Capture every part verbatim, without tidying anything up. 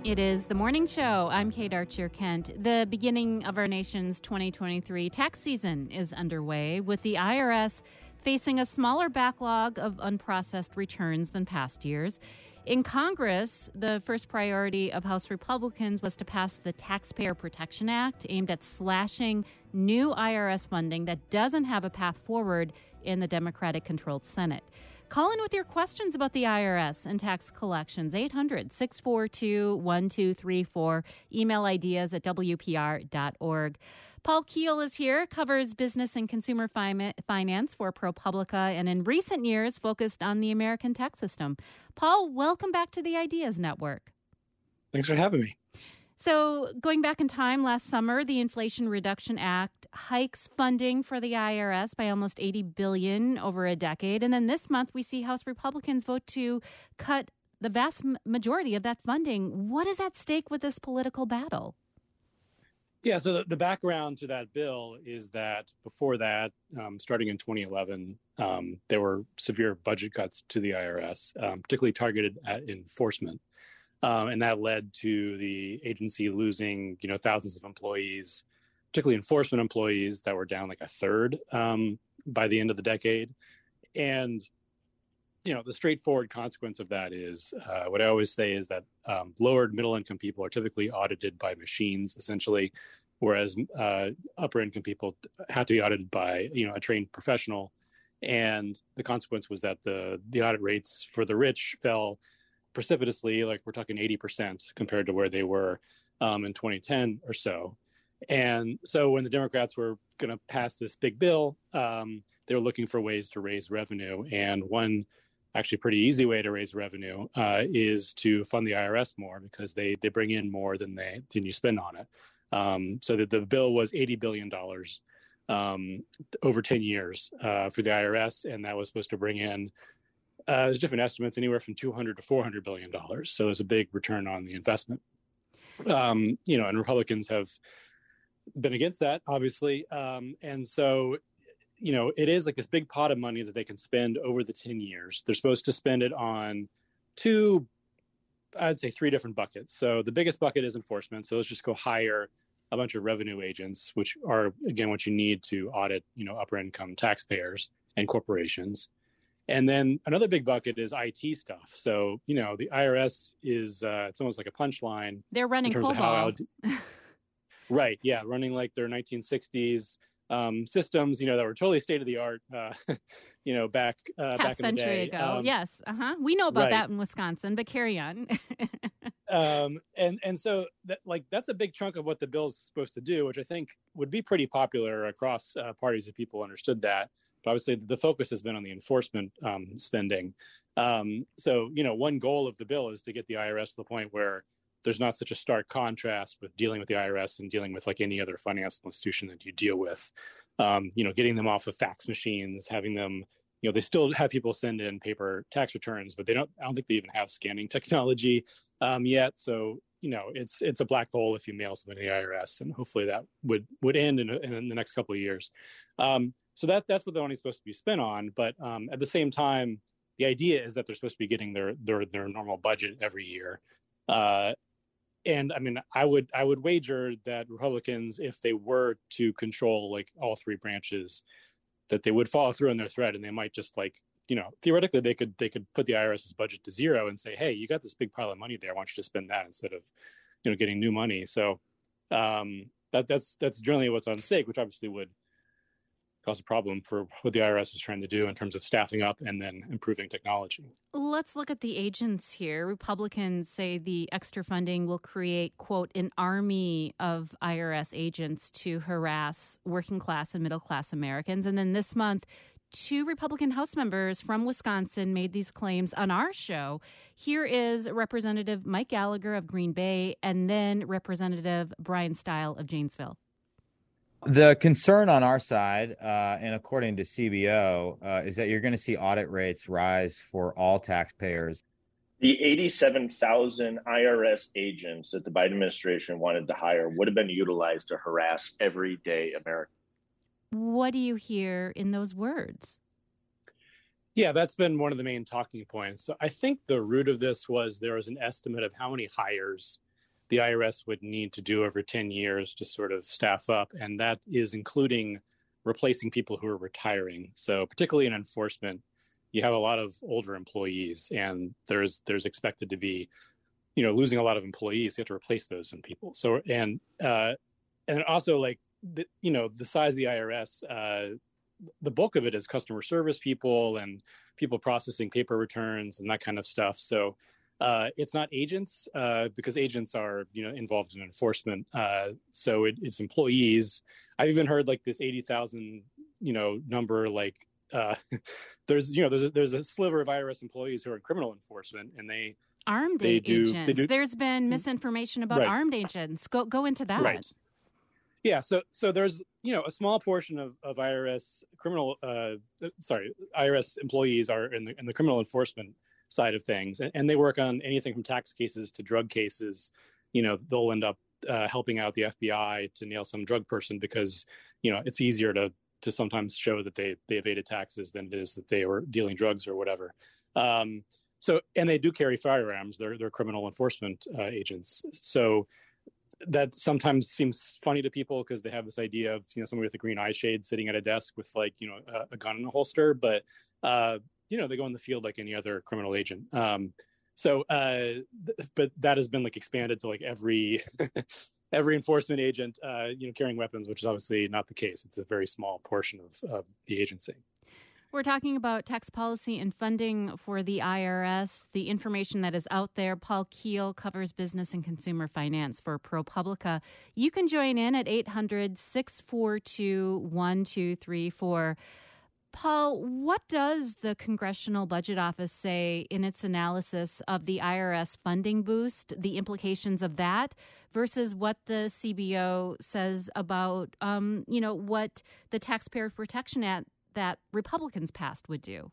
It is the morning show. I'm Kate Archer-Kent. The beginning of our nation's twenty twenty-three tax season is underway, with the I R S facing a smaller backlog of unprocessed returns than past years. In Congress, the first priority of House Republicans was to pass the Taxpayer Protection Act, aimed at slashing new I R S funding that doesn't have a path forward in the Democratic-controlled Senate. Call in with your questions about the I R S and tax collections, eight hundred, six four two, one two three four. Email ideas at W P R dot org. Paul Keel is here, covers business and consumer fi- finance for ProPublica, and in recent years focused on the American tax system. Paul, welcome back to the Ideas Network. Thanks for having me. So going back in time, last summer, the Inflation Reduction Act hikes funding for the I R S by almost eighty billion dollars over a decade. And then this month, we see House Republicans vote to cut the vast majority of that funding. What is at stake with this political battle? Yeah, so the, the background to that bill is that before that, um, starting in twenty eleven, um, there were severe budget cuts to the I R S, um, particularly targeted at enforcement. Um, and that led to the agency losing, you know, thousands of employees, particularly enforcement employees that were down like a third um, by the end of the decade. And, you know, the straightforward consequence of that is uh, what I always say is that um, lower middle income people are typically audited by machines, essentially, whereas uh, upper income people have to be audited by, you know, a trained professional. And the consequence was that the the audit rates for the rich fell precipitously, like we're talking eighty percent compared to where they were um, in twenty ten or so. And so when the Democrats were going to pass this big bill, um, they were looking for ways to raise revenue. And one actually pretty easy way to raise revenue uh, is to fund the I R S more, because they they bring in more than they than you spend on it. Um, so that the bill was eighty billion dollars um, over ten years uh, for the I R S, and that was supposed to bring in Uh, there's different estimates, anywhere from two hundred to four hundred billion dollars. So there's a big return on the investment. Um, you know, and Republicans have been against that, obviously. Um, and so, you know, it is like this big pot of money that they can spend over the ten years. They're supposed to spend it on two, I'd say three different buckets. So the biggest bucket is enforcement. So let's just go hire a bunch of revenue agents, which are, again, what you need to audit, you know, upper income taxpayers and corporations. And then another big bucket is I T stuff. So, you know, the I R S is, uh, it's almost like a punchline. They're running in terms COBOL. Of how I'd, right. Yeah. Running like their nineteen sixties um, systems, you know, that were totally state of the art, uh, you know, back, uh, Half back in the day. century ago. Um, yes. Uh-huh. We know about right. that in Wisconsin, but carry on. um, and, and so that, like, that's a big chunk of what the bill's supposed to do, which I think would be pretty popular across uh, parties if people understood that. But obviously, the focus has been on the enforcement um, spending. Um, so, you know, one goal of the bill is to get the I R S to the point where there's not such a stark contrast with dealing with the I R S and dealing with like any other financial institution that you deal with. Um, you know, getting them off of fax machines, having them, you know, they still have people send in paper tax returns, but they don't, I don't think they even have scanning technology um, yet. So, you know, it's it's a black hole if you mail something to the I R S, and hopefully that would would end in, in the next couple of years. Um, so that that's what the money's supposed to be spent on. But um, at the same time, the idea is that they're supposed to be getting their their their normal budget every year. Uh, and I mean, I would I would wager that Republicans, if they were to control like all three branches, that they would follow through on their thread, and they might just like, you know, theoretically they could they could put the IRS's budget to zero and say, hey, you got this big pile of money there, why don't you just spend that instead of, you know, getting new money. So um, that that's that's generally what's on stake, which obviously would cause a problem for what the I R S is trying to do in terms of staffing up and then improving technology. Let's look at the agents here. Republicans say the extra funding will create, quote, an army of I R S agents to harass working class and middle class Americans. And then this month, two Republican House members from Wisconsin made these claims on our show. Here is Representative Mike Gallagher of Green Bay and then Representative Brian Stile of Janesville. The concern on our side, uh, and according to C B O, uh, is that you're going to see audit rates rise for all taxpayers. The eighty-seven thousand I R S agents that the Biden administration wanted to hire would have been utilized to harass everyday Americans. What do you hear in those words? Yeah, that's been one of the main talking points. So I think the root of this was there was an estimate of how many hires the I R S would need to do over ten years to sort of staff up. And that is including replacing people who are retiring. So particularly in enforcement, you have a lot of older employees, and there's there's expected to be, you know, losing a lot of employees. You have to replace those people. So, and uh, and also like, the, you know, the size of the I R S, uh, the bulk of it is customer service people and people processing paper returns and that kind of stuff. So uh, it's not agents uh, because agents are, you know, involved in enforcement. Uh, so it, it's employees. I've even heard like this eighty thousand, you know, number, like uh, there's, you know, there's a, there's a sliver of I R S employees who are in criminal enforcement, and they armed they do, agents. they do, There's been misinformation about right. armed agents. Go go into that. Right. Yeah, so so there's, you know, a small portion of, of I R S criminal, uh, sorry, I R S employees are in the in the criminal enforcement side of things, and, and they work on anything from tax cases to drug cases. You know, they'll end up uh, helping out the F B I to nail some drug person because, you know, it's easier to to sometimes show that they they evaded taxes than it is that they were dealing drugs or whatever. Um, so, and they do carry firearms. They're they're criminal enforcement uh, agents. So that sometimes seems funny to people because they have this idea of, you know, somebody with a green eye shade sitting at a desk with, like, you know, a, a gun in a holster, but uh, you know, they go in the field like any other criminal agent. Um, so, uh, th- but that has been like expanded to like every every enforcement agent, uh, you know, carrying weapons, which is obviously not the case. It's a very small portion of, of the agency. We're talking about tax policy and funding for the I R S, the information that is out there. Paul Keel covers business and consumer finance for ProPublica. You can join in at eight hundred, six four two, one two three four. Paul, what does the Congressional Budget Office say in its analysis of the I R S funding boost, the implications of that, versus what the C B O says about, um, you know, what the Taxpayer Protection Act that Republicans passed would do?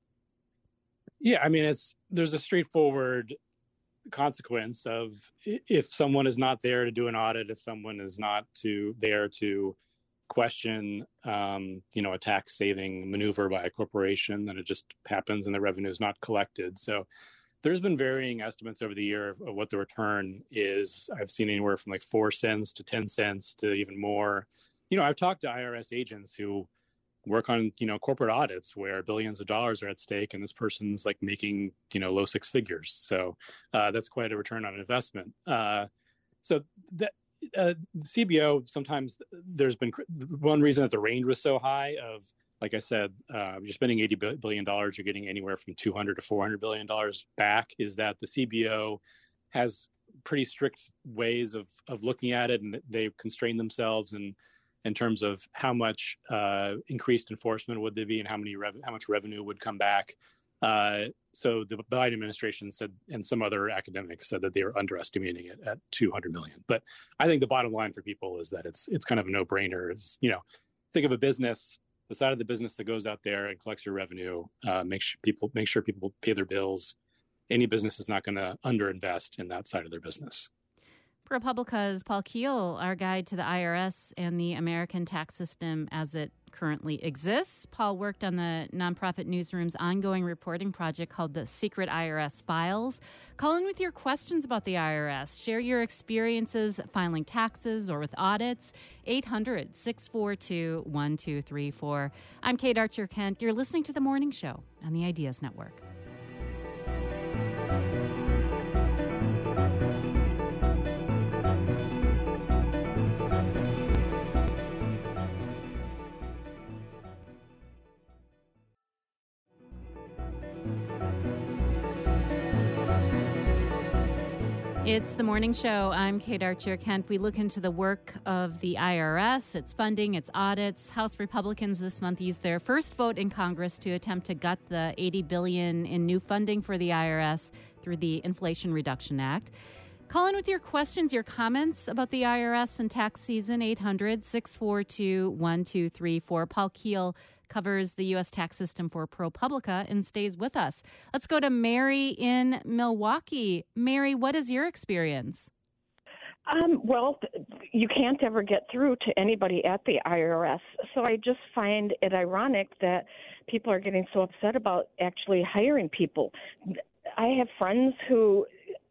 Yeah, I mean, it's there's a straightforward consequence of if someone is not there to do an audit, if someone is not to there to question, um, you know, a tax saving maneuver by a corporation, then it just happens and the revenue is not collected. So there's been varying estimates over the year of, of what the return is. I've seen anywhere from like four cents to ten cents to even more. You know, I've talked to I R S agents who work on, you know, corporate audits where billions of dollars are at stake, and this person's like making, you know, low six figures. So uh, that's quite a return on investment. Uh, so that uh, the C B O, sometimes there's been one reason that the range was so high of, like I said, uh, you're spending eighty billion dollars, you're getting anywhere from two hundred to four hundred billion dollars back, is that the C B O has pretty strict ways of, of looking at it, and they constrain themselves and in terms of how much uh, increased enforcement would there be and how many rev- how much revenue would come back. Uh, so the Biden administration said, and some other academics said, that they were underestimating it at two hundred million. But I think the bottom line for people is that it's it's kind of a no-brainer. Is, you know, think of a business, the side of the business that goes out there and collects your revenue, uh, make sure people make sure people pay their bills. Any business is not going to underinvest in that side of their business. ProPublica's Paul Keel, our guide to the I R S and the American tax system as it currently exists. Paul worked on the nonprofit newsroom's ongoing reporting project called the Secret I R S Files. Call in with your questions about the I R S. Share your experiences filing taxes or with audits. eight hundred, six four two, one two three four. I'm Kate Archer-Kent. You're listening to The Morning Show on the Ideas Network. It's The Morning Show. I'm Kate Archer-Kent. We look into the work of the I R S, its funding, its audits. House Republicans this month used their first vote in Congress to attempt to gut the eighty billion dollars in new funding for the I R S through the Inflation Reduction Act. Call in with your questions, your comments about the I R S and tax season, eight hundred, six four two, one two three four. Paul Keel covers the U S tax system for ProPublica and stays with us. Let's go to Mary in Milwaukee. Mary, what is your experience? Um, well, you can't ever get through to anybody at the I R S. So I just find it ironic that people are getting so upset about actually hiring people. I have friends who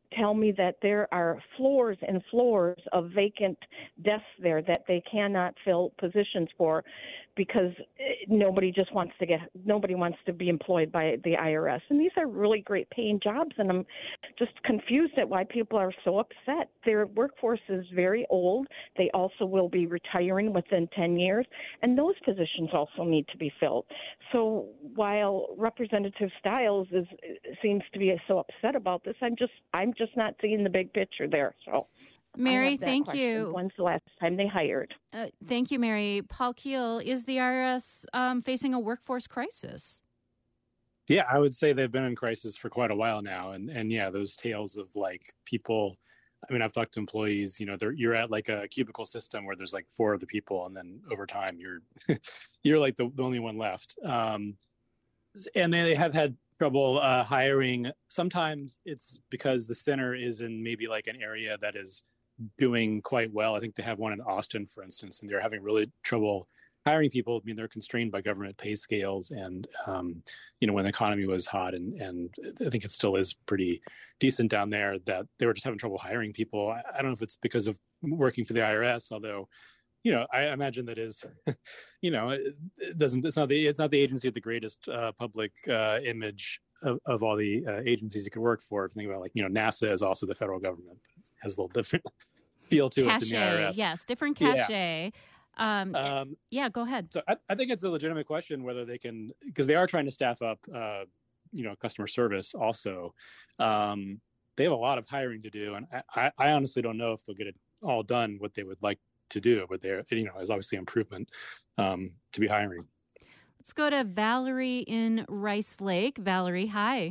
tell me that there are floors and floors of vacant desks there that they cannot fill positions for because nobody just wants to get, nobody wants to be employed by the I R S. And these are really great paying jobs, and I'm just confused at why people are so upset. Their workforce is very old. They also will be retiring within ten years, and those positions also need to be filled. So while Representative Stiles is seems to be so upset about this, I'm just I'm just not seeing the big picture there. So, Mary, thank question. you. When's the last time they hired? Uh, thank you, Mary. Paul Keel, is the I R S um, facing a workforce crisis? Yeah, I would say they've been in crisis for quite a while now, and and yeah, those tales of like people. I mean, I've talked to employees. You know, they're, you're at like a cubicle system where there's like four of the people, and then over time, you're you're like the, the only one left. Um, and they have had trouble uh, hiring. Sometimes it's because the center is in maybe like an area that is doing quite well. I think they have one in Austin, for instance, and they're having really trouble hiring people. I mean, they're constrained by government pay scales, and um, you know, when the economy was hot, and and I think it still is pretty decent down there, that they were just having trouble hiring people. I, I don't know if it's because of working for the I R S, although, you know, I imagine that is, you know, it, it doesn't. It's not the it's not the agency with the greatest uh, public uh, image of, of all the uh, agencies you could work for. If you think about, like, you know, NASA is also the federal government, but it has a little different feel to cachet, it than the I R S. Yes, different cachet. Yeah. Um, um, yeah, go ahead. So I, I think it's a legitimate question whether they can, because they are trying to staff up, uh, you know, customer service also. Um, they have a lot of hiring to do, and I, I honestly don't know if they'll get it all done what they would like to do, but there, you know, is obviously improvement um, to be hiring. Let's go to Valerie in Rice Lake. Valerie, hi.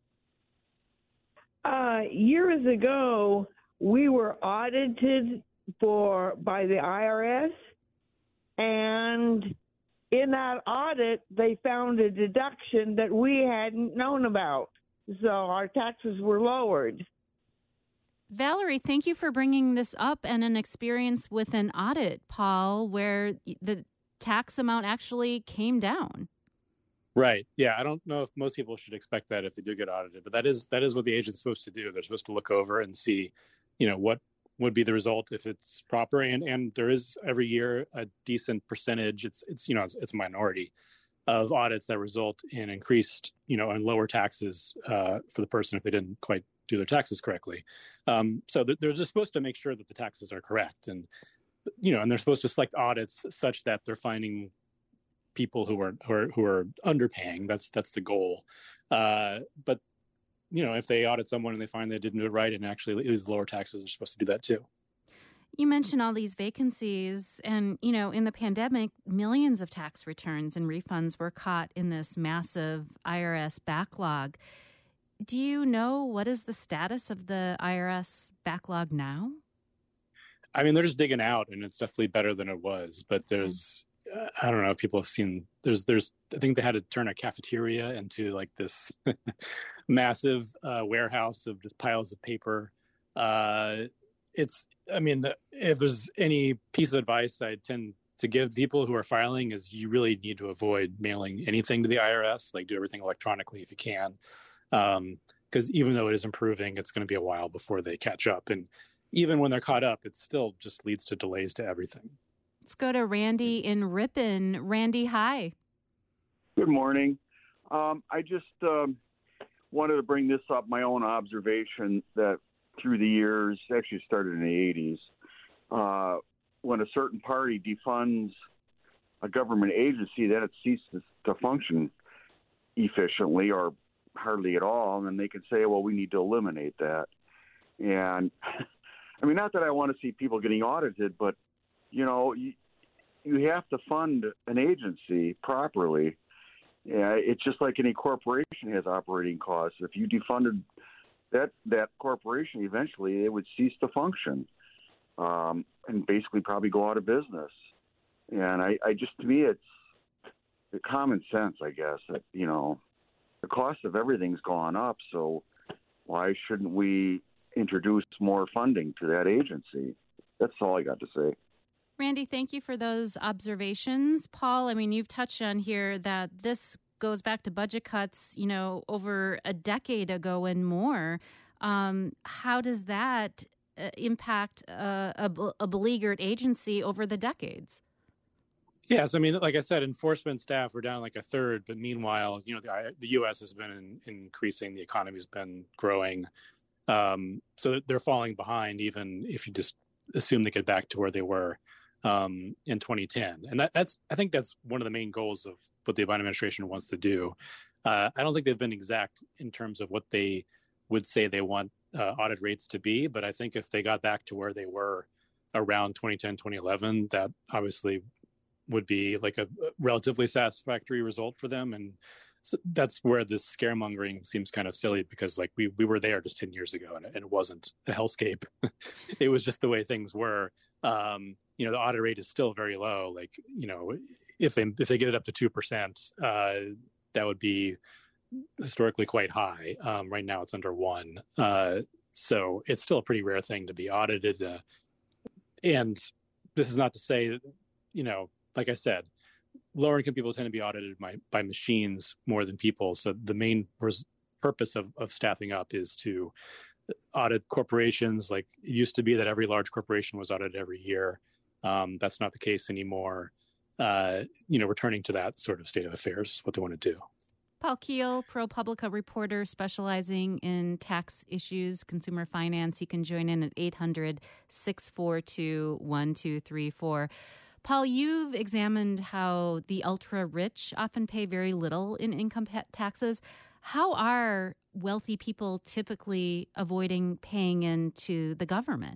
Uh, years ago, we were audited for by the I R S, and in that audit, they found a deduction that we hadn't known about, so our taxes were lowered. Valerie, thank you for bringing this up, and an experience with an audit, Paul, where the tax amount actually came down. Right. Yeah. I don't know if most people should expect that if they do get audited, but that is that is what the agent's supposed to do. They're supposed to look over and see, you know, what would be the result if it's proper. And and there is every year a decent percentage. It's it's you know it's, it's a minority of audits that result in increased, you know, and lower taxes uh, for the person if they didn't quite do their taxes correctly. Um, so they're just supposed to make sure that the taxes are correct, and you know, and they're supposed to select audits such that they're finding people who are who are who are underpaying. That's that's the goal. Uh, but you know, if they audit someone and they find they didn't do it right and actually is lower taxes, they're supposed to do that too. You mentioned all these vacancies, and you know, in the pandemic, millions of tax returns and refunds were caught in this massive I R S backlog. Do you know what is the status of the I R S backlog now? I mean, they're just digging out, and it's definitely better than it was. But there's, uh, I don't know if people have seen. There's, there's. I think they had to turn a cafeteria into like this massive uh, warehouse of just piles of paper. Uh, it's. I mean, if there's any piece of advice I tend to give people who are filing is you really need to avoid mailing anything to the I R S. Like, do everything electronically if you can, because um, even though it is improving, it's going to be a while before they catch up. And even when they're caught up, it still just leads to delays to everything. Let's go to Randy in Ripon. Randy, hi. Good morning. Um, I just um, wanted to bring this up, my own observation that through the years, actually started in the eighties, uh, when a certain party defunds a government agency, then it ceases to function efficiently or hardly at all, and then they can say, well, we need to eliminate that. And I mean, not that I want to see people getting audited, but, you know, you, you have to fund an agency properly. Yeah, it's just like any corporation has operating costs. If you defunded that that corporation, eventually it would cease to function um, and basically probably go out of business. And I, I just, to me, it's the common sense, I guess, that, you know, the cost of everything's gone up, so why shouldn't we introduce more funding to that agency? That's all I got to say. Randy, thank you for those observations. Paul, I mean, you've touched on here that this goes back to budget cuts, you know, over a decade ago and more. Um, how does that uh, impact uh, a, a beleaguered agency over the decades? Yes, I mean, like I said, enforcement staff were down like a third, but meanwhile, you know, the, the U S has been in, increasing, the economy's been growing, um, so they're falling behind, even if you just assume they get back to where they were um, in twenty ten. And that, that's, I think that's one of the main goals of what the Biden administration wants to do. Uh, I don't think they've been exact in terms of what they would say they want uh, audit rates to be, but I think if they got back to where they were around twenty ten, twenty eleven, that obviously would be like a relatively satisfactory result for them. And so that's where this scaremongering seems kind of silly, because like we, we were there just ten years ago and it, and it wasn't a hellscape. It was just the way things were. Um, you know, the audit rate is still very low. Like, you know, if they, if they get it up to two percent, uh, that would be historically quite high. Um, right now it's under one. Uh, so it's still a pretty rare thing to be audited. Uh, and this is not to say, you know, like I said, lower income people tend to be audited by, by machines more than people. So the main res- purpose of, of staffing up is to audit corporations. Like it used to be that every large corporation was audited every year. Um, that's not the case anymore. Uh, you know, returning to that sort of state of affairs is what they want to do. Paul Keel, ProPublica reporter specializing in tax issues, consumer finance. You can join in at eight hundred, six four two, one two three four. Paul, you've examined how the ultra-rich often pay very little in income taxes. How are wealthy people typically avoiding paying into the government?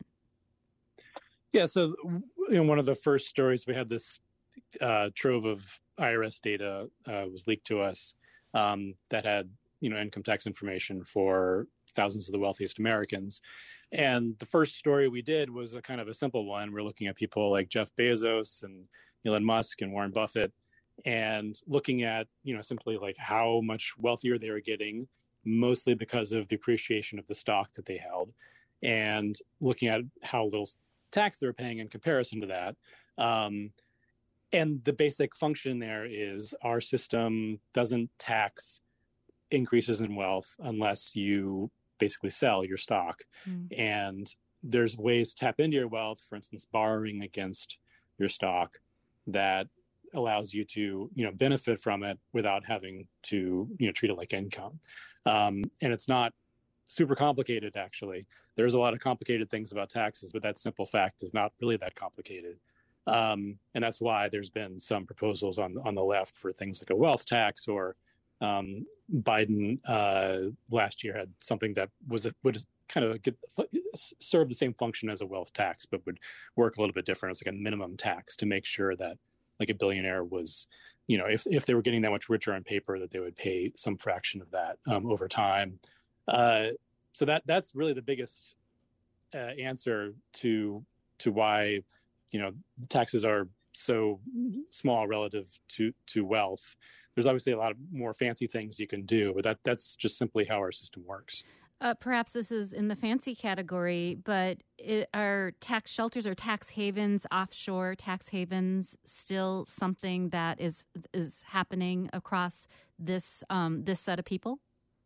Yeah, so you know, one of the first stories, we had this uh, trove of I R S data uh, was leaked to us um, that had, you know, income tax information for thousands of the wealthiest Americans. And the first story we did was a kind of a simple one. We're looking at people like Jeff Bezos and Elon Musk and Warren Buffett, and looking at, you know, simply like how much wealthier they were getting, mostly because of the appreciation of the stock that they held, and looking at how little tax they're paying in comparison to that. Um, and the basic function there is our system doesn't tax increases in wealth unless you basically sell your stock. Mm. And there's ways to tap into your wealth, for instance, borrowing against your stock, that allows you to, you know, benefit from it without having to, you know, treat it like income. Um, and it's not super complicated, actually. There's a lot of complicated things about taxes, but that simple fact is not really that complicated. Um, and that's why there's been some proposals on on the left for things like a wealth tax, or um, Biden uh, last year had something that was would kind of get, serve the same function as a wealth tax, but would work a little bit different. It's like a minimum tax to make sure that like a billionaire was, you know, if, if they were getting that much richer on paper, that they would pay some fraction of that um, over time. Uh, so that that's really the biggest uh, answer to to why, you know, taxes are so small relative to, to wealth. There's obviously a lot of more fancy things you can do, but that that's just simply how our system works. Uh, perhaps this is in the fancy category, but it, are tax shelters or tax havens, offshore tax havens, still something that is is happening across this um, this set of people?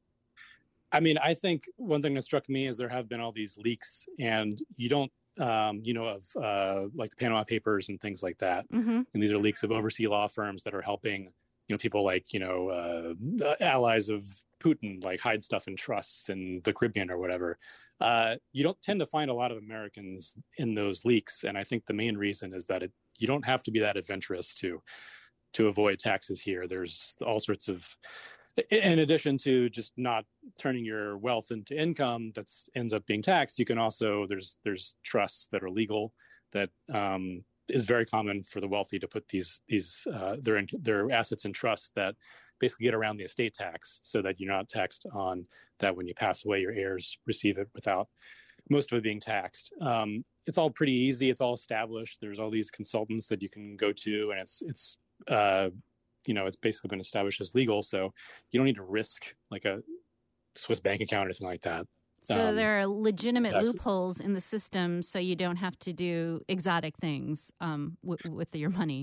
I mean, I think one thing that struck me is there have been all these leaks, and you don't, um, you know, of uh, like the Panama Papers and things like that. Mm-hmm. And these are leaks of overseas law firms that are helping, you know, people like, you know, uh, allies of Putin, like hide stuff in trusts in the Caribbean or whatever. Uh, you don't tend to find a lot of Americans in those leaks. And I think the main reason is that it, you don't have to be that adventurous to, to avoid taxes here. There's all sorts of, in addition to just not turning your wealth into income that's ends up being taxed, you can also, there's, there's trusts that are legal that, um, is very common for the wealthy to put these these uh, their their assets in trusts that basically get around the estate tax, so that you're not taxed on that when you pass away. Your heirs receive it without most of it being taxed. Um, it's all pretty easy. It's all established. There's all these consultants that you can go to, and it's it's uh, you know it's basically been established as legal. So you don't need to risk like a Swiss bank account or anything like that. So um, there are legitimate taxes. loopholes in the system, so you don't have to do exotic things um, w- with your money.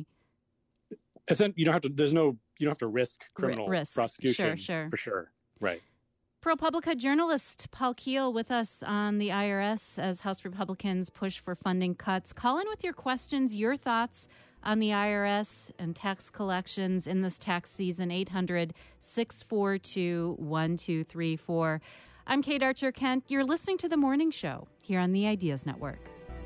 You don't have to. There's no. You don't have to risk criminal R- risk. prosecution. Sure, sure. For sure. Right. ProPublica journalist Paul Keel with us on the I R S as House Republicans push for funding cuts. Call in with your questions, your thoughts on the I R S and tax collections in this tax season, eight hundred, six four two, one two three four. I'm Kate Archer-Kent. You're listening to The Morning Show here on the Ideas Network.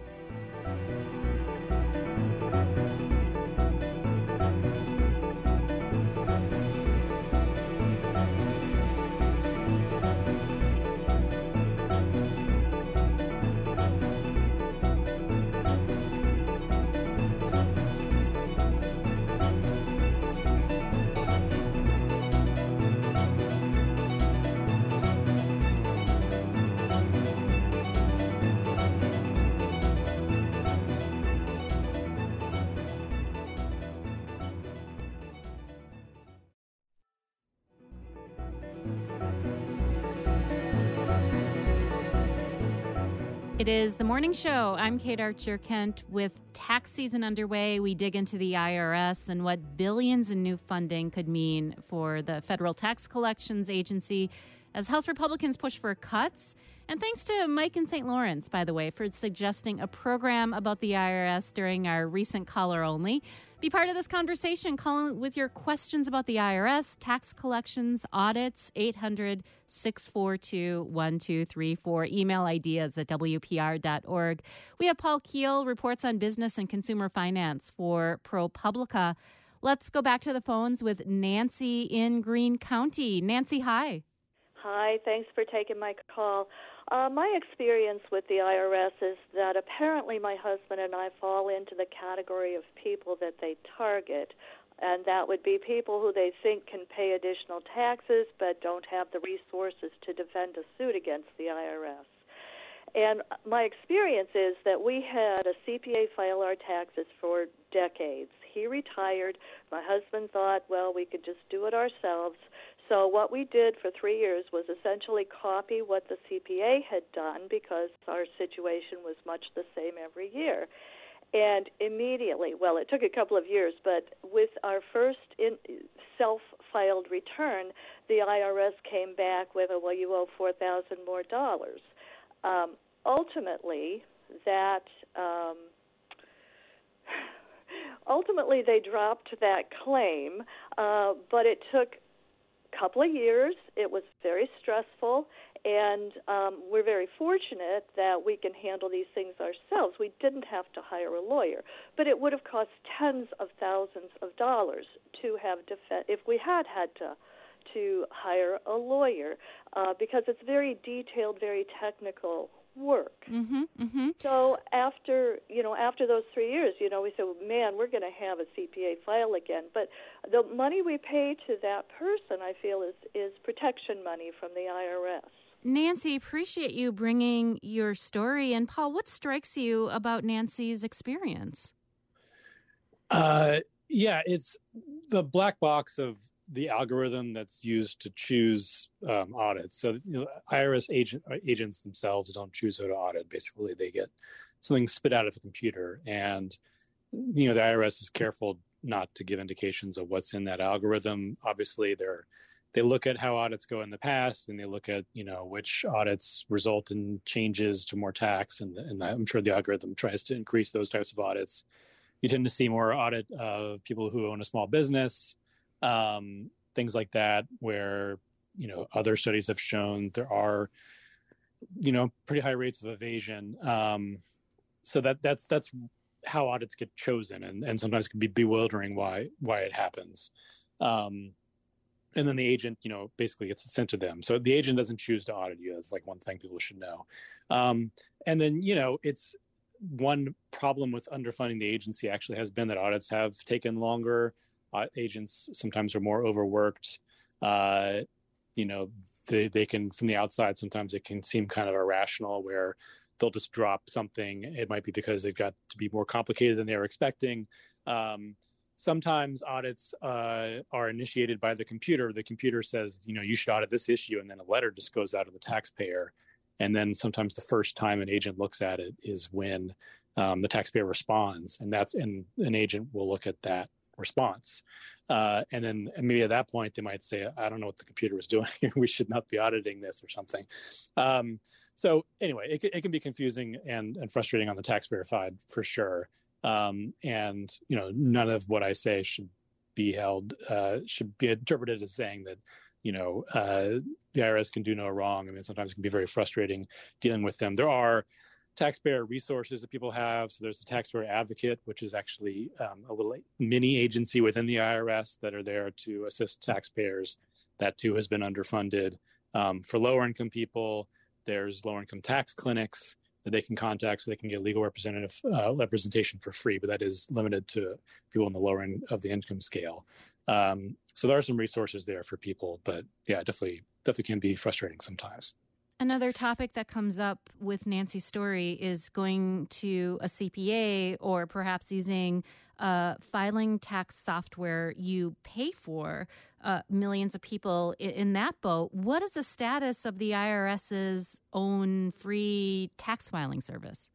It is The Morning Show. I'm Kate Archer-Kent. With tax season underway, we dig into the I R S and what billions in new funding could mean for the Federal Tax Collections Agency as House Republicans push for cuts. And thanks to Mike in Saint Lawrence, by the way, for suggesting a program about the I R S during our recent Caller Only. Be part of this conversation. Call with your questions about the I R S, tax collections, audits, eight hundred, six four two, one two three four. Email ideas at W P R dot org. We have Paul Keel, reports on business and consumer finance for ProPublica. Let's go back to the phones with Nancy in Greene County. Nancy, hi. Hi, thanks for taking my call. Uh, my experience with the I R S is that apparently my husband and I fall into the category of people that they target, and that would be people who they think can pay additional taxes but don't have the resources to defend a suit against the I R S. And my experience is that we had a C P A file our taxes for decades. He retired. My husband thought, well, we could just do it ourselves. So what we did for three years was essentially copy what the C P A had done because our situation was much the same every year. And immediately, well, it took a couple of years, but with our first in, self-filed return, the I R S came back with a, well, you owe four thousand dollars more dollars. Um, ultimately, that... Um, ultimately, they dropped that claim, uh, but it took couple of years. It was very stressful, and um, we're very fortunate that we can handle these things ourselves. We didn't have to hire a lawyer, but it would have cost tens of thousands of dollars to have defense if we had had to to hire a lawyer uh, because it's very detailed, very technical work. Mm-hmm, mm-hmm. So after, you know, after those three years, you know, we said, man, we're going to have a C P A file again. But the money we pay to that person, I feel, is, is protection money from the I R S. Nancy, appreciate you bringing your story. And Paul, what strikes you about Nancy's experience? Uh, yeah, it's the black box of the algorithm that's used to choose um, audits. So, you know, I R S agent, agents themselves don't choose who to audit. Basically, they get something spit out of a computer. And, you know, the I R S is careful not to give indications of what's in that algorithm. Obviously, they're they look at how audits go in the past, and they look at, you know, which audits result in changes to more tax. And, and I'm sure the algorithm tries to increase those types of audits. You tend to see more audit of people who own a small business, Um, things like that, where, you know, other studies have shown there are, you know, pretty high rates of evasion. Um, so that that's that's how audits get chosen, and, and sometimes can be bewildering why why it happens. Um, and then the agent, you know, basically gets sent to them. So the agent doesn't choose to audit you. That's like one thing people should know. Um, and then, you know, it's one problem with underfunding the agency actually has been that audits have taken longer. Uh, agents sometimes are more overworked. Uh, you know, they, they can, from the outside, sometimes it can seem kind of irrational where they'll just drop something. It might be because they've got to be more complicated than they were expecting. Um, sometimes audits uh, are initiated by the computer. The computer says, you know, you should audit this issue, and then a letter just goes out to the taxpayer. And then sometimes the first time an agent looks at it is when um, the taxpayer responds, and that's and an agent will look at that response. Uh, and then and maybe at that point, they might say, I don't know what the computer was doing. We should not be auditing this or something. Um, so anyway, it, it can be confusing and, and frustrating on the taxpayer side for sure. Um, and, you know, none of what I say should be held, uh, should be interpreted as saying that, you know, uh, the I R S can do no wrong. I mean, sometimes it can be very frustrating dealing with them. There are taxpayer resources that people have. So there's a taxpayer advocate, which is actually um, a little mini agency within the I R S that are there to assist taxpayers. That too has been underfunded. Um, for lower income people, there's lower income tax clinics that they can contact so they can get legal representative uh, representation for free, but that is limited to people in the lower end of the income scale. Um, so there are some resources there for people, but yeah, definitely, definitely can be frustrating sometimes. Another topic that comes up with Nancy's story is going to a C P A or perhaps using uh, filing tax software you pay for. Uh, millions of people in, in that boat. What is the status of the IRS's own free tax filing service?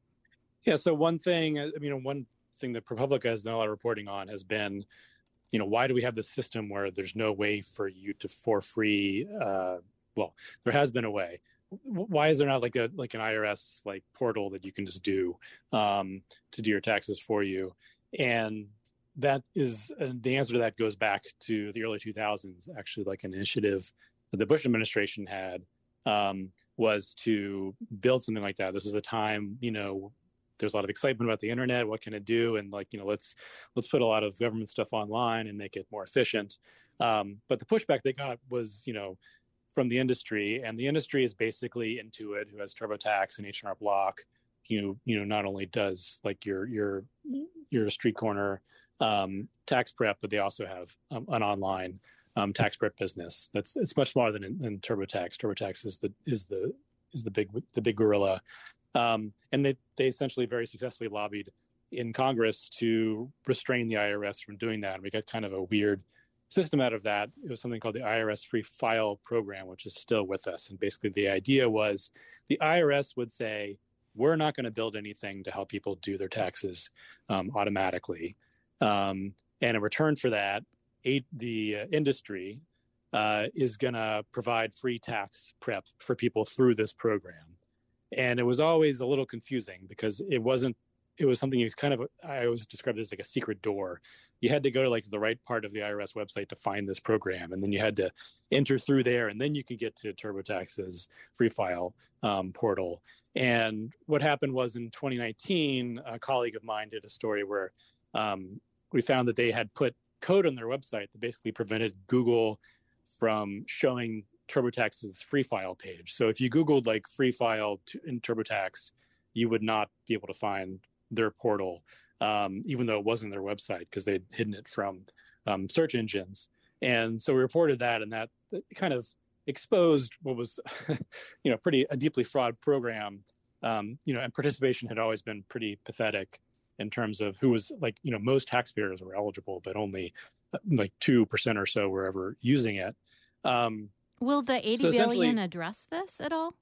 Yeah, so one thing, I mean, one thing that ProPublica has done a lot of reporting on has been, you know, why do we have this system where there's no way for you to for free? Uh, well, there has been a way. Why is there not like a like an I R S like portal that you can just do um, to do your taxes for you? And that is uh, the answer to that goes back to the early two thousands. Actually, like an initiative that the Bush administration had um, was to build something like that. This is the time, you know, there's a lot of excitement about the internet. What can it do? And like, you know, let's let's put a lot of government stuff online and make it more efficient. Um, but the pushback they got was, you know, from the industry, and the industry is basically Intuit, who has TurboTax and H and R Block. You you know, not only does like your your your street corner um, tax prep, but they also have um, an online um, tax prep business. That's it's much smaller than, than TurboTax. TurboTax is the is the is the big the big gorilla, um, and they they essentially very successfully lobbied in Congress to restrain the I R S from doing that. And we got kind of a weird system out of that. It was something called the I R S Free File Program, which is still with us. And basically, the idea was the I R S would say, we're not going to build anything to help people do their taxes um, automatically. Um, and in return for that, a, the uh, industry uh, is going to provide free tax prep for people through this program. And it was always a little confusing because it wasn't, it was something you kind of, I always described it as like a secret door. You had to go to like the right part of the I R S website to find this program. And then you had to enter through there, and then you could get to TurboTax's free file um, portal. And what happened was in twenty nineteen, a colleague of mine did a story where um, we found that they had put code on their website that basically prevented Google from showing TurboTax's free file page. So if you Googled like free file in TurboTax, you would not be able to find their portal, um, even though it wasn't their website because they'd hidden it from um, search engines. And so we reported that, and that kind of exposed what was, you know, pretty a deeply flawed program. Um, you know, and participation had always been pretty pathetic in terms of who was like, you know, most taxpayers were eligible, but only like two percent or so were ever using it. Um, Will the eighty so billion address this at all?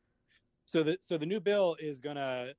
So the so the new bill is going to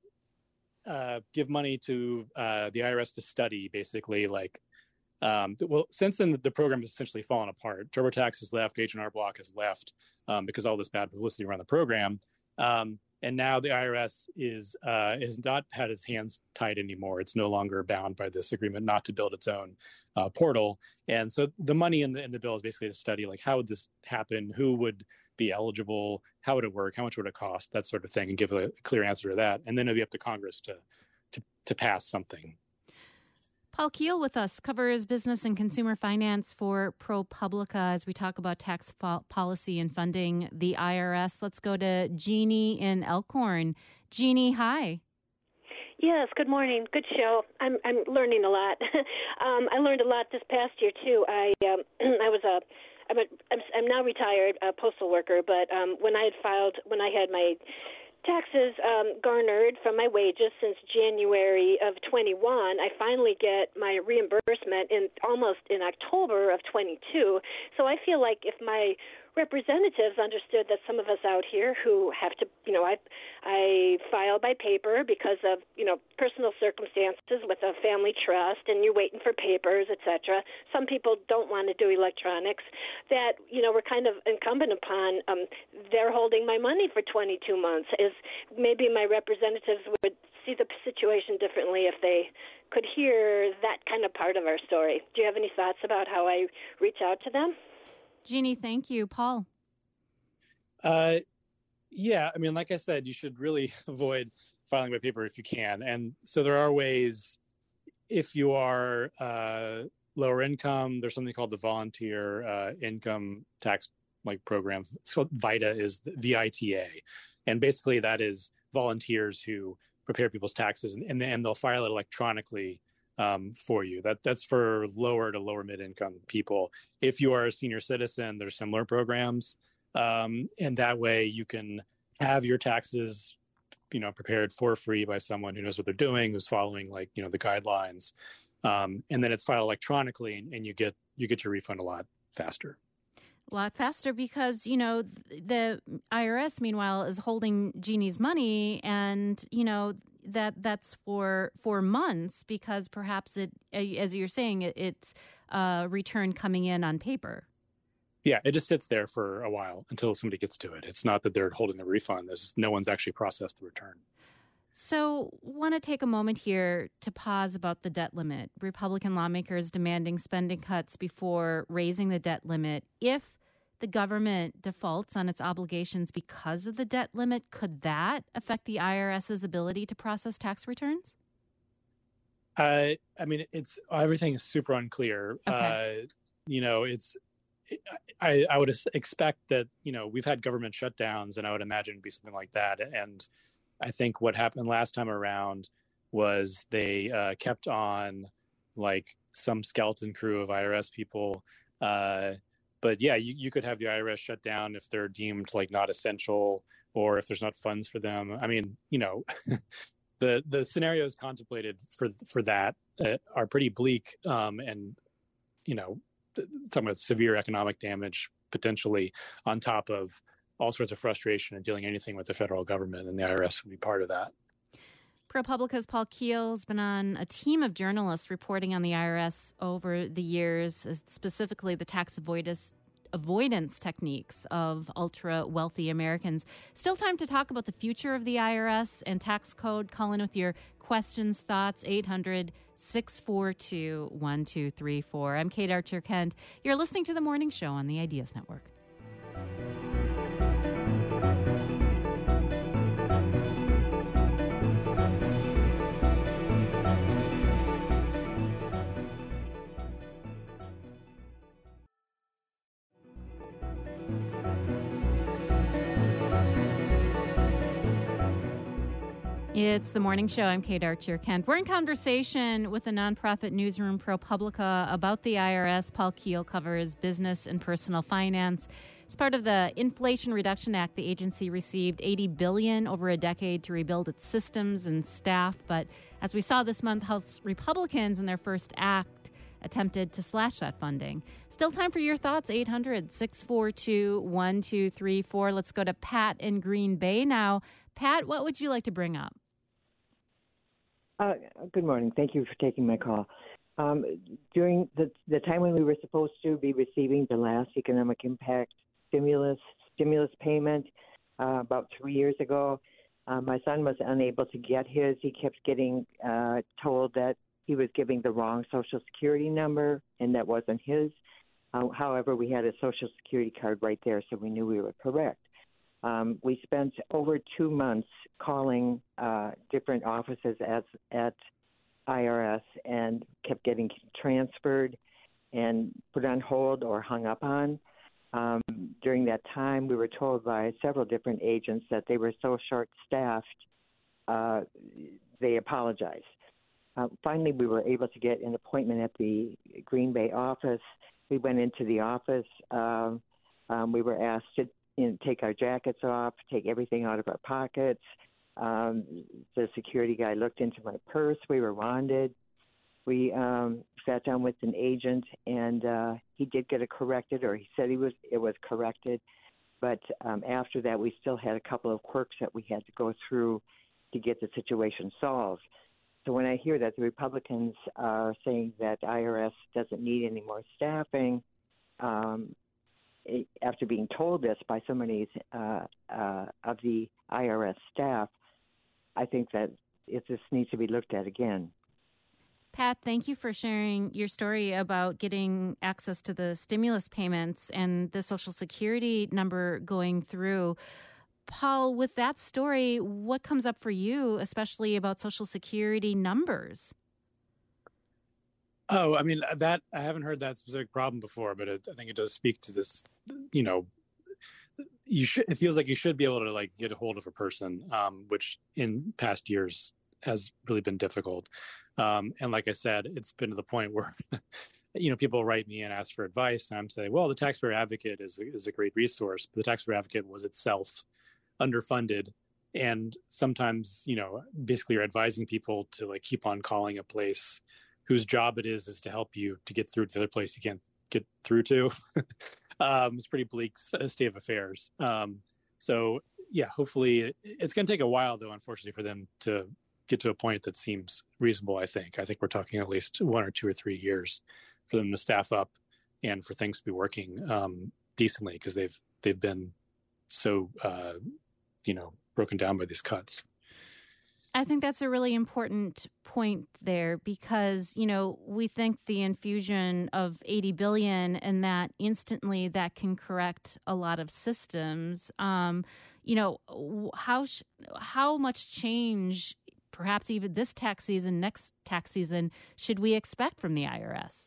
uh, give money to uh, the I R S to study, basically, like, um, well, since then the program has essentially fallen apart. TurboTax has left, H and R Block has left um, because of all this bad publicity around the program. Um, and now the I R S is uh, has not had its hands tied anymore. It's no longer bound by this agreement not to build its own uh, portal. And so the money in the in the bill is basically to study, like, how would this happen? Who would be eligible? How would it work? How much would it cost? That sort of thing, and give a clear answer to that. And then it'll be up to Congress to to, to pass something. Paul Keel with us, covers business and consumer finance for ProPublica as we talk about tax po- policy and funding the I R S. Let's go to Jeannie in Elkhorn. Jeannie, hi. Yes, good morning. Good show. I'm I'm learning a lot. um, I learned a lot this past year too. I um, I was a I'm a I'm, I'm now retired uh, postal worker, but um, when I had filed when I had my taxes um, garnered from my wages since January of twenty-one, I finally get my reimbursement in almost in October of twenty-two. So I feel like if my representatives understood that some of us out here who have to, you know, I I file by paper because of, you know, personal circumstances with a family trust, and you're waiting for papers, et cetera. Some people don't want to do electronics. That, you know, we're kind of incumbent upon. Um, they're holding my money for twenty-two months. Is maybe my representatives would see the situation differently if they could hear that kind of part of our story. Do you have any thoughts about how I reach out to them? Jeannie, thank you. Paul? Uh, yeah, I mean, like I said, you should really avoid filing by paper if you can. And so there are ways, if you are uh, lower income, there's something called the Volunteer uh, Income Tax like program. It's called VITA, is V I T A. And basically that is volunteers who prepare people's taxes, and, and, and they'll file it electronically Um, for you. That that's for lower to lower mid-income people. If you are a senior citizen, there's similar programs, um, and that way you can have your taxes, you know, prepared for free by someone who knows what they're doing, who's following like you know the guidelines, um, and then it's filed electronically, and, and you get you get your refund a lot faster. A lot faster because, you know, the I R S, meanwhile, is holding Jeannie's money, and, you know, that that's for for months because perhaps it, as you're saying, it, it's a return coming in on paper. Yeah, it just sits there for a while until somebody gets to it. It's not that they're holding the refund. There's no one's actually processed the return. So want to take a moment here to pause about the debt limit. Republican lawmakers demanding spending cuts before raising the debt limit. If the government defaults on its obligations because of the debt limit, could that affect the IRS's ability to process tax returns? Uh, I mean, it's everything is super unclear. Okay. Uh, you know, it's I, I would expect that, you know, we've had government shutdowns, and I would imagine it'd be something like that. And I think what happened last time around was they uh, kept on like some skeleton crew of I R S people. Uh, but yeah, you, you could have the I R S shut down if they're deemed like not essential, or if there's not funds for them. I mean, you know, the the scenarios contemplated for for that uh, are pretty bleak, um, and you know, talking about severe economic damage potentially on top of all sorts of frustration and dealing anything with the federal government, and the I R S would be part of that. ProPublica's Paul Keel has been on a team of journalists reporting on the I R S over the years, specifically the tax avoidance avoidance techniques of ultra-wealthy Americans. Still time to talk about the future of the I R S and tax code. Call in with your questions, thoughts, eight hundred, six four two, one two three four. I'm Kate Archer-Kent. You're listening to The Morning Show on the Ideas Network. It's The Morning Show. I'm Kate Archer-Kent. We're in conversation with the nonprofit newsroom ProPublica about the I R S. Paul Keel covers business and personal finance. As part of the Inflation Reduction Act, the agency received eighty billion dollars over a decade to rebuild its systems and staff. But as we saw this month, House Republicans in their first act attempted to slash that funding. Still time for your thoughts, eight hundred, six four two, one two three four. Let's go to Pat in Green Bay now. Pat, what would you like to bring up? Uh, good morning. Thank you for taking my call. Um, during the, the time when we were supposed to be receiving the last economic impact stimulus stimulus payment uh, about three years ago, uh, my son was unable to get his. He kept getting uh, told that he was giving the wrong Social Security number, and that wasn't his. Uh, however, we had a Social Security card right there, so we knew we were correct. Um, we spent over two months calling uh, different offices at, at I R S and kept getting transferred and put on hold or hung up on. Um, during that time, we were told by several different agents that they were so short-staffed, uh, they apologized. Uh, finally, we were able to get an appointment at the Green Bay office. We went into the office. Uh, um, we were asked to you know, take our jackets off, take everything out of our pockets. Um, the security guy looked into my purse. We were wanded. we um, sat down with an agent, and uh, he did get it corrected, or he said he was it was corrected. But um, after that, we still had a couple of quirks that we had to go through to get the situation solved. So when I hear that the Republicans are saying that I R S doesn't need any more staffing, um, after being told this by so many uh, uh, of the I R S staff, I think that it just needs to be looked at again. Pat, thank you for sharing your story about getting access to the stimulus payments and the Social Security number going through. Paul, with that story, what comes up for you, especially about Social Security numbers? Oh, I mean, that I haven't heard that specific problem before, but it, I think it does speak to this, you know, you should, it feels like you should be able to like get a hold of a person, um, which in past years has really been difficult. Um, and like I said, it's been to the point where, you know, people write me and ask for advice, and I'm saying, well, the Taxpayer Advocate is, is a great resource, but the Taxpayer Advocate was itself underfunded. And sometimes, you know, basically you're advising people to like keep on calling a place whose job it is, is to help you to get through to the other place you can't get through to. um, it's a pretty bleak state of affairs. Um, so yeah, hopefully it's going to take a while though, unfortunately, for them to get to a point that seems reasonable. I think, I think we're talking at least one or two or three years for them to staff up and for things to be working um, decently, because they've, they've been so, uh, you know, broken down by these cuts. I think that's a really important point there because, you know, we think the infusion of eighty billion dollars and that instantly that can correct a lot of systems. Um, you know, how sh- how much change, perhaps even this tax season, next tax season, should we expect from the I R S?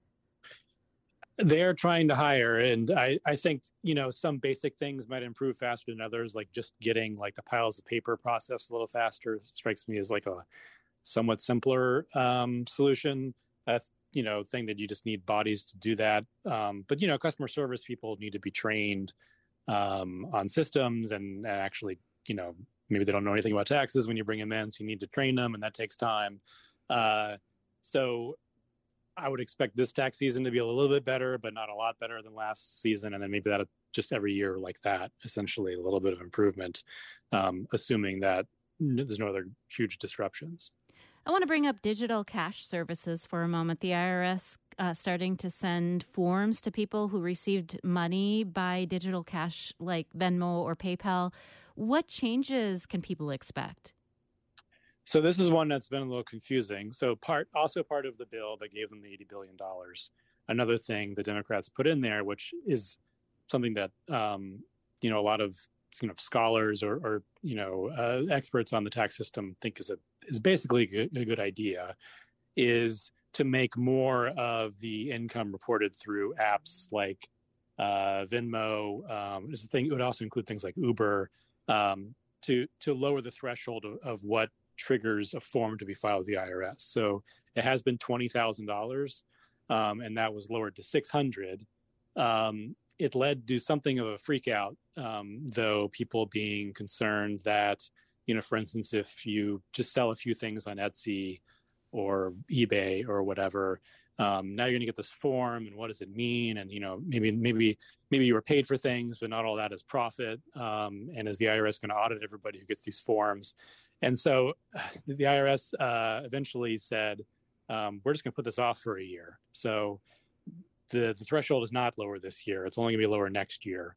They're trying to hire, and I, I think, you know, some basic things might improve faster than others, like just getting like the piles of paper processed a little faster strikes me as like a somewhat simpler um, solution, a, you know, thing that you just need bodies to do that. Um, but, you know, customer service people need to be trained um, on systems and, and actually, you know, maybe they don't know anything about taxes when you bring them in, so you need to train them, and that takes time. Uh, so I would expect this tax season to be a little bit better, but not a lot better than last season. And then maybe that just every year like that, essentially a little bit of improvement, um, assuming that there's no other huge disruptions. I want to bring up digital cash services for a moment. The I R S uh, starting to send forms to people who received money by digital cash like Venmo or PayPal. What changes can people expect? So this is one that's been a little confusing. So part also part of the bill that gave them the eighty billion dollars. Another thing the Democrats put in there, which is something that, um, you know, a lot of you know, scholars or, or you know, uh, experts on the tax system think is a is basically a good, a good idea, is to make more of the income reported through apps like uh, Venmo. Um, this thing, it would also include things like Uber, um, to to lower the threshold of, of what triggers a form to be filed with the I R S. So it has been twenty thousand dollars, um, and that was lowered to six hundred dollars. Um, it led to something of a freak out, um, though, people being concerned that, you know, for instance, if you just sell a few things on Etsy or eBay or whatever, um, now you're going to get this form, and what does it mean? And, you know, maybe maybe maybe you were paid for things, but not all that is profit. Um, and is the I R S going to audit everybody who gets these forms? And so the I R S uh, eventually said, um, we're just going to put this off for a year. So the, the threshold is not lower this year. It's only going to be lower next year.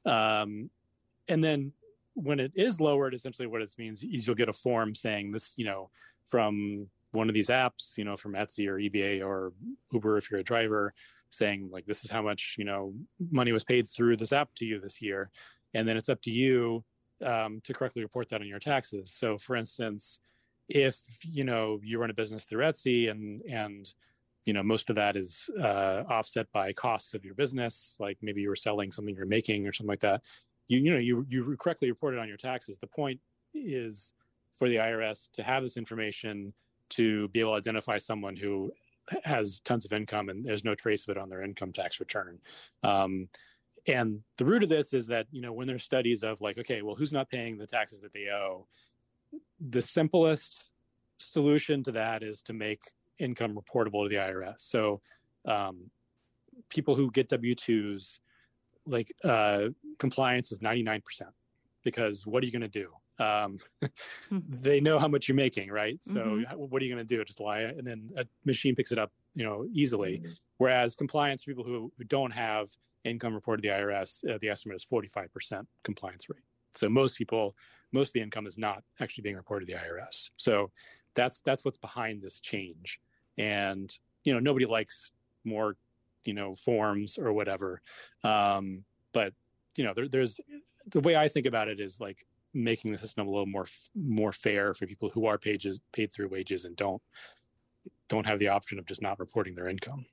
Um, and then when it is lowered, essentially what it means is you'll get a form saying this, you know, from one of these apps, you know, from Etsy or eBay or Uber, if you're a driver, saying like, this is how much, you know, money was paid through this app to you this year. And then it's up to you um, to correctly report that on your taxes. So for instance, if, you know, you run a business through Etsy and, and, you know, most of that is uh, offset by costs of your business, like maybe you were selling something you're making or something like that, you, you know, you, you correctly report it on your taxes. The point is for the I R S to have this information to be able to identify someone who has tons of income and there's no trace of it on their income tax return. Um, and the root of this is that, you know, when there's studies of like, okay, well, who's not paying the taxes that they owe? The simplest solution to that is to make income reportable to the I R S. So um, people who get W two's, like uh, compliance is ninety-nine percent, because what are you going to do? Um, they know how much you're making, right? So mm-hmm. what are you going to do? Just lie, and then a machine picks it up, you know, easily. Mm-hmm. Whereas compliance for people who, who don't have income reported to the I R S, uh, the estimate is forty-five percent compliance rate. So most people, most of the income is not actually being reported to the I R S. So that's that's what's behind this change. And you know, nobody likes more, you know, forms or whatever. Um, but you know, there, there's the way I think about it is like making the system a little more more fair for people who are pages paid through wages and don't don't have the option of just not reporting their income.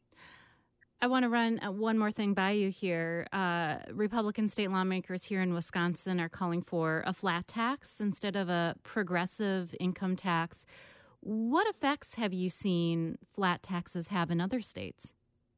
I want to run one more thing by you here. Uh, Republican state lawmakers here in Wisconsin are calling for a flat tax instead of a progressive income tax. What effects have you seen flat taxes have in other states?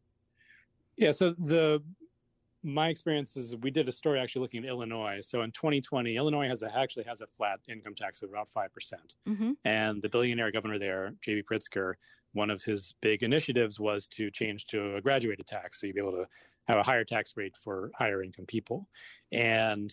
Yeah, so the my experience is we did a story actually looking at Illinois. So in twenty twenty, Illinois has a, actually has a flat income tax of about five percent. Mm-hmm. And the billionaire governor there, J B Pritzker, one of his big initiatives was to change to a graduated tax. So you'd be able to have a higher tax rate for higher income people. And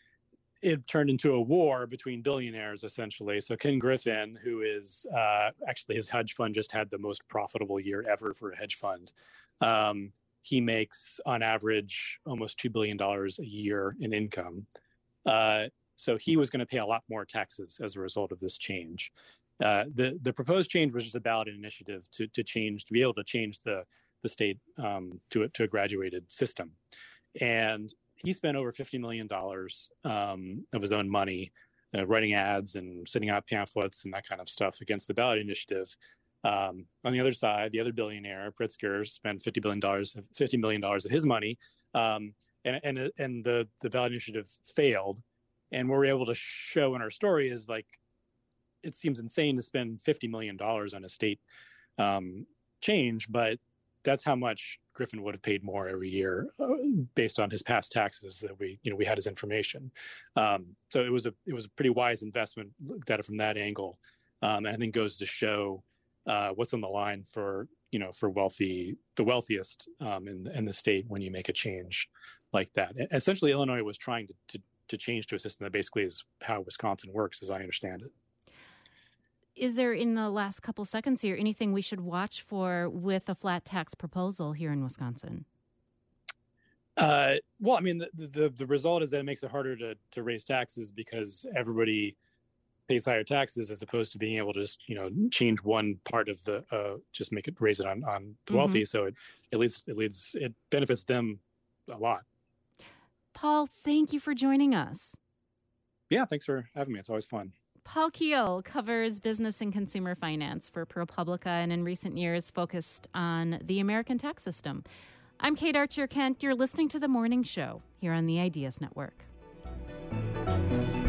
it turned into a war between billionaires, essentially. So Ken Griffin, who is uh, actually his hedge fund just had the most profitable year ever for a hedge fund. Um, He makes, on average, almost two billion dollars a year in income. Uh, so he was going to pay a lot more taxes as a result of this change. Uh, the the proposed change was just a ballot initiative to to change, to be able to change the the state um, to a, to a graduated system. And he spent over fifty million dollars um, of his own money uh, writing ads and sending out pamphlets and that kind of stuff against the ballot initiative. Um, on the other side, the other billionaire, Pritzker, spent fifty billion dollars, fifty million dollars of his money, um, and and and the the ballot initiative failed. And what we're able to show in our story is like, it seems insane to spend fifty million dollars on a state um, change, but that's how much Griffin would have paid more every year uh, based on his past taxes that we, you know, we had his information. Um, so it was a it was a pretty wise investment looked at it from that angle, um, and I think goes to show Uh, what's on the line for, you know, for wealthy, the wealthiest um, in, in the state when you make a change like that. Essentially, Illinois was trying to, to, to change to a system that basically is how Wisconsin works, as I understand it. Is there, in the last couple seconds here, anything we should watch for with a flat tax proposal here in Wisconsin? Uh, well, I mean, the, the the result is that it makes it harder to to raise taxes because everybody pays higher taxes as opposed to being able to just, you know, change one part of the, uh, just make it, raise it on, on the wealthy. Mm-hmm. So it, it leads, it leads, it benefits them a lot. Paul, thank you for joining us. Yeah, thanks for having me. It's always fun. Paul Keel covers business and consumer finance for ProPublica and in recent years focused on the American tax system. I'm Kate Archer Kent. You're listening to The Morning Show here on the Ideas Network.